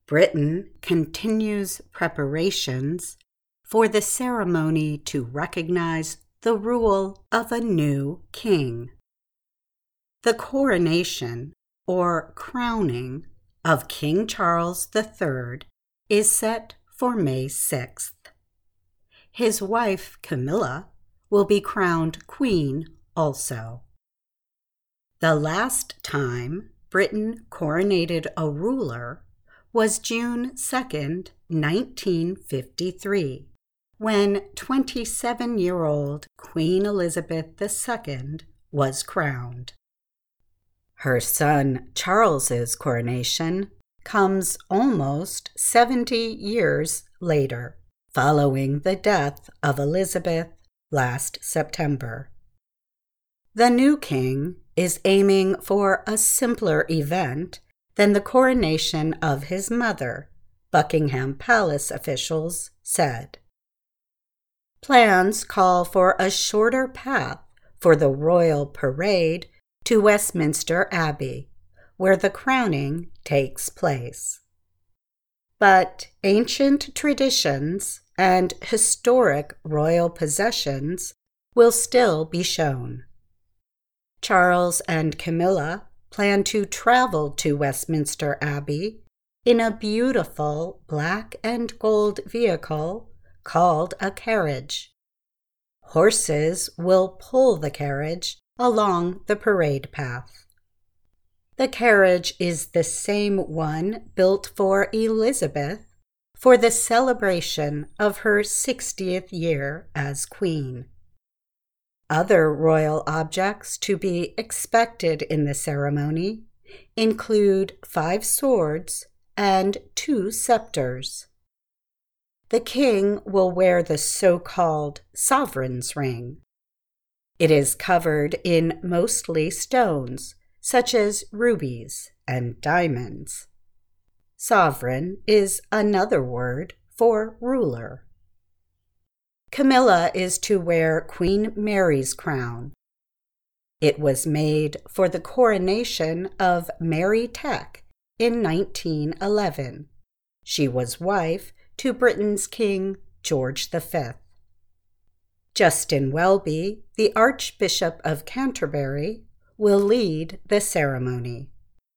Britain continues preparations for the ceremony to recognize the rule of a new king. The coronation, or crowning, of King Charles III is set for May 6th. His wife, Camilla, will be crowned queen also. The last time Britain coronated a ruler was June 2nd, 1953, when 27-year-old Queen Elizabeth II was crowned. Her son Charles's coronation comes almost 70 years later, following the death of Elizabeth last September. The new king is aiming for a simpler event than the coronation of his mother, Buckingham Palace officials said. Plans call for a shorter path for the royal parade to Westminster Abbey, where the crowning takes place. But ancient traditions and historic royal possessions will still be shown. Charles and Camilla plan to travel to Westminster Abbey in a beautiful black and gold vehicle called a carriage. Horses will pull the carriage along the parade path. The carriage is the same one built for Elizabeth for the celebration of her 60th year as queen. Other royal objects to be expected in the ceremony include 5 swords and 2 scepters. The king will wear the so-called sovereign's ring. It is covered in mostly stones, such as rubies and diamonds. Sovereign is another word for ruler. Camilla is to wear Queen Mary's crown. It was made for the coronation of Mary Teck in 1911. She was wife to Britain's King George V. Justin Welby, the Archbishop of Canterbury, will lead the ceremony.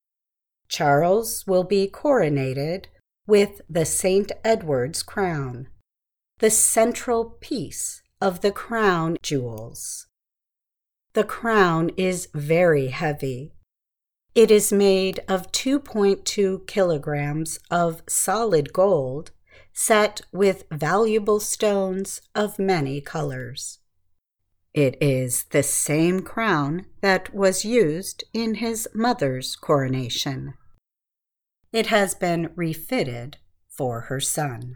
Charles will be coronated with the St. Edward's crown, the central piece of the crown jewels. The crown is very heavy. It is made of 2.2 kilograms of solid gold set with valuable stones of many colors. It is the same crown that was used in his mother's coronation. It has been refitted for her son.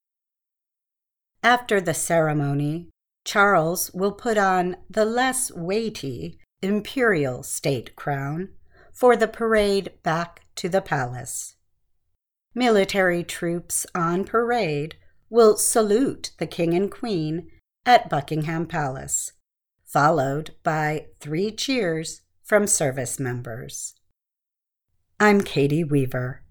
After the ceremony, Charles will put on the less weighty imperial state crown for the parade back to the palace. Military troops on parade will salute the king and queen at Buckingham Palace, followed by 3 cheers from service members. I'm Katie Weaver.